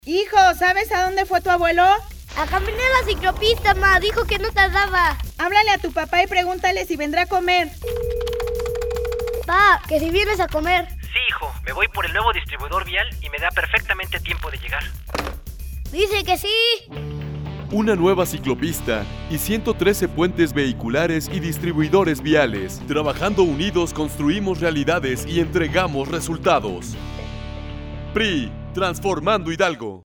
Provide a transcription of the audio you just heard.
Hijo, ¿sabes a dónde fue tu abuelo? A caminar a la ciclopista, ma. Dijo que no tardaba. Háblale a tu papá y pregúntale si vendrá a comer. Pa, que si vienes a comer. Sí, hijo. Me voy por el nuevo distribuidor vial y me da perfectamente tiempo de llegar. Dice que sí. Una nueva ciclopista y 113 puentes vehiculares y distribuidores viales. Trabajando unidos construimos realidades y entregamos resultados. PRI, transformando Hidalgo.